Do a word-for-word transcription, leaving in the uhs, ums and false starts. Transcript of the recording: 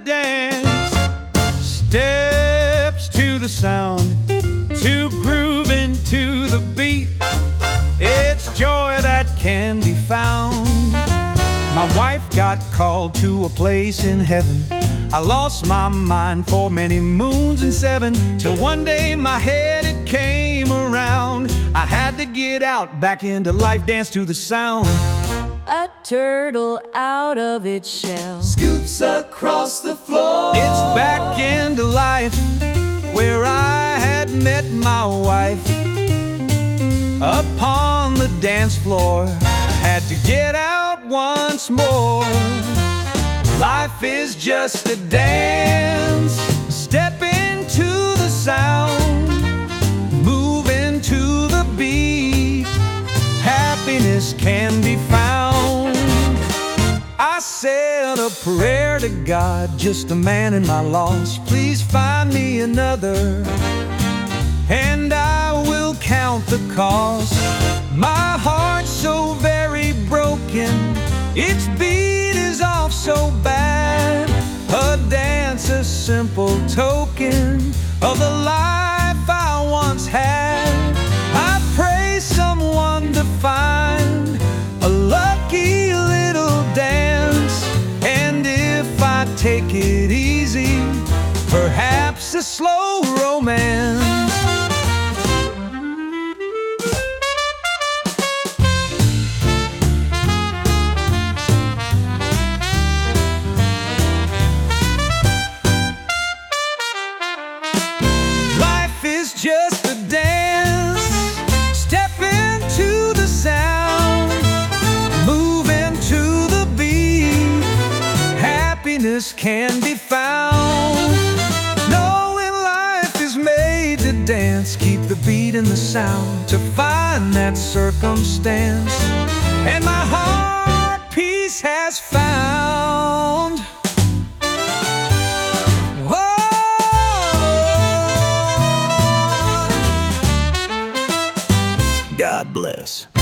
dance. Steps to the sound, to grooving to the beat. It's joy that can be found. My wife got called to a place in heaven. I lost my mind for many moons and seven, till one day my head it came around. I had to get out, back into life, dance to the sound. A turtle out of its shell scoots across the floor. It's back into life, where I had met my wife. Upon the dance floor, had to get out once more. Life is just a dance. Step into the sound, move into the beat. Happiness can be found. I said a prayer to God, just a man in my loss. Please find me another, and I will count the cost. My heart's so very broken, its beat is off so bad. A dance, a simple token of the life I once had. I pray someone to find a lucky little dance, and if I take it easy, perhaps a slow romance. Just a dance. Step into the sound, move into the beat. Happiness can be found. Knowing life is made to dance, keep the beat and the sound to find that circumstance. And my heart peace has found. God bless.